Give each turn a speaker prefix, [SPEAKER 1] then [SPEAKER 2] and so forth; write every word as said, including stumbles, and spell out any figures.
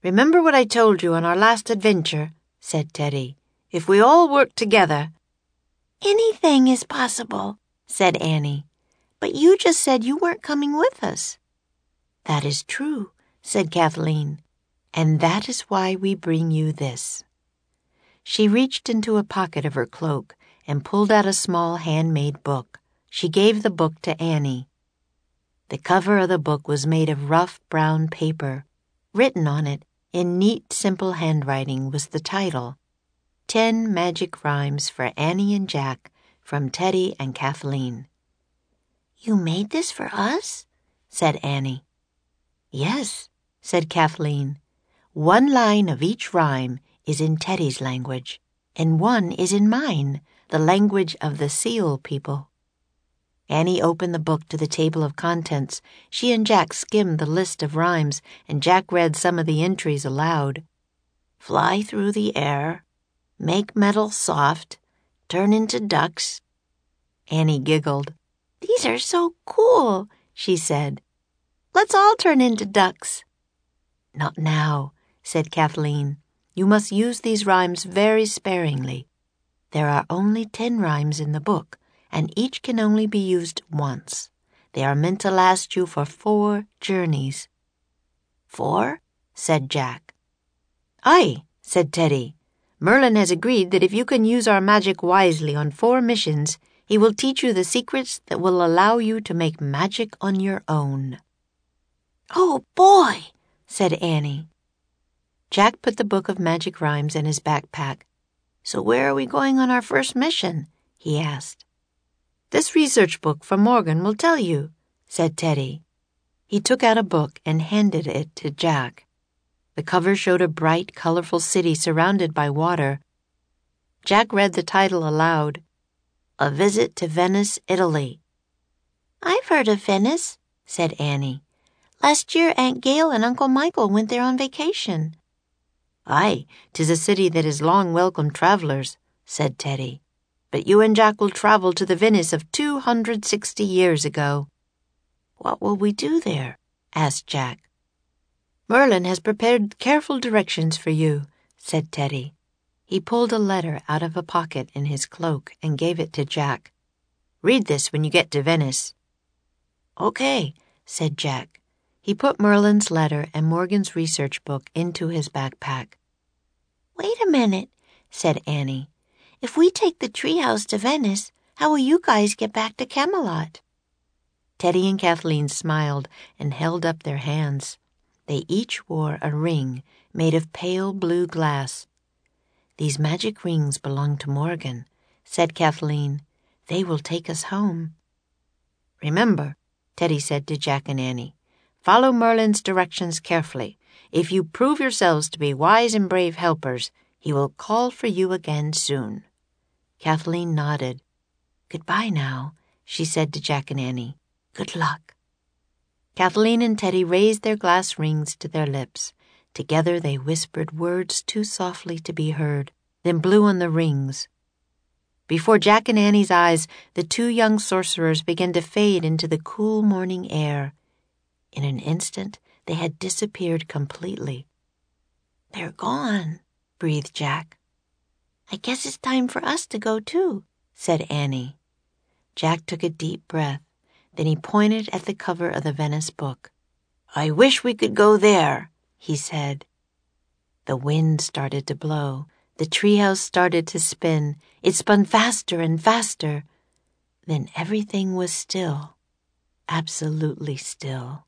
[SPEAKER 1] "Remember what I told you on our last adventure," said Teddy. "If we all work together—"
[SPEAKER 2] "Anything is possible," said Annie. "But you just said you weren't coming with us."
[SPEAKER 1] "That is true," said Kathleen, "and that is why we bring you this." She reached into a pocket of her cloak and pulled out a small handmade book. She gave the book to Annie. The cover of the book was made of rough brown paper. Written on it, in neat, simple handwriting, was the title, Ten Magic Rhymes for Annie and Jack, from Teddy and Kathleen.
[SPEAKER 2] "You made this for us?"
[SPEAKER 1] said Annie. "Yes," said Kathleen. "One line of each rhyme is in Teddy's language, and one is in mine, the language of the Seal people." Annie opened the book to the table of contents. She and Jack skimmed the list of rhymes, and Jack read some of the entries aloud. "Fly through the air, make metal soft, turn into ducks." Annie giggled.
[SPEAKER 2] "These are so cool," she said. "Let's all turn into ducks."
[SPEAKER 1] "Not now," said Kathleen. "You must use these rhymes very sparingly. There are only ten rhymes in the book, and each can only be used once. They are meant to last you for four journeys." "Four?" said Jack. "Aye," said Teddy. "Merlin has agreed that if you can use our magic wisely on four missions, he will teach you the secrets that will allow you to make magic on your own."
[SPEAKER 2] "Oh, boy,"
[SPEAKER 1] said Annie. Jack put the book of magic rhymes in his backpack. "So where are we going on our first mission?" he asked. "This research book from Morgan will tell you," said Teddy. He took out a book and handed it to Jack. The cover showed a bright, colorful city surrounded by water. Jack read the title aloud, A Visit to Venice, Italy.
[SPEAKER 2] "I've heard of Venice," said Annie. "Last year Aunt Gail and Uncle Michael went there on vacation."
[SPEAKER 1] "Aye, 'tis a city that has long welcomed travelers," said Teddy. "But you and Jack will travel to the Venice of two hundred sixty years ago." "What will we do there?" asked Jack. "Merlin has prepared careful directions for you," said Teddy. He pulled a letter out of a pocket in his cloak and gave it to Jack. "Read this when you get to Venice." "Okay," said Jack. He put Merlin's letter and Morgan's research book into his backpack.
[SPEAKER 2] "Wait a minute," said Annie. "If we take the treehouse to Venice, how will you guys get back to Camelot?"
[SPEAKER 1] Teddy and Kathleen smiled and held up their hands. They each wore a ring made of pale blue glass. "These magic rings belong to Morgan," said Kathleen. "They will take us home." "Remember," Teddy said to Jack and Annie, "follow Merlin's directions carefully. If you prove yourselves to be wise and brave helpers, he will call for you again soon." Kathleen nodded. "Goodbye now," she said to Jack and Annie. "Good luck." Kathleen and Teddy raised their glass rings to their lips. Together they whispered words too softly to be heard, then blew on the rings. Before Jack and Annie's eyes, the two young sorcerers began to fade into the cool morning air. In an instant, they had disappeared completely.
[SPEAKER 2] "They're gone,"
[SPEAKER 1] breathed Jack.
[SPEAKER 2] "I guess it's time for us to go too,"
[SPEAKER 1] said Annie. Jack took a deep breath. Then he pointed at the cover of the Venice book. "I wish we could go there," he said. The wind started to blow. The treehouse started to spin. It spun faster and faster. Then everything was still, absolutely still.